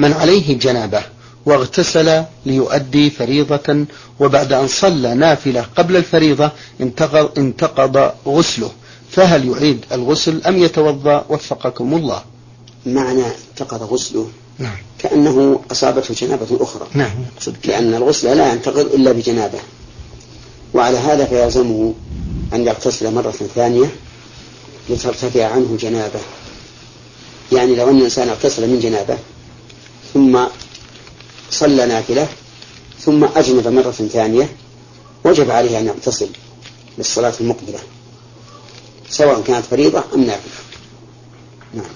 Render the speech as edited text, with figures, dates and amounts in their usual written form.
من عليه جنابه واغتسل ليؤدي فريضة، وبعد أن صلى نافلة قبل الفريضة انتقض غسله، فهل يعيد الغسل أم يتوضأ؟ وفقكم الله. معنى انتقض غسله نعم. كأنه أصابته جنابة أخرى. نعم. لأن الغسل لا ينتقض إلا بجنابه، وعلى هذا فيلزمه أن يغتسل مرة ثانية لترتفع عنه جنابه. يعني لو أن الإنسان اغتسل من جنابه ثم صلى نافلة ثم أجنب مرة ثانية، وجب عليه أن يغتسل للصلاة المقبلة، سواء كانت فريضة أم نافلة.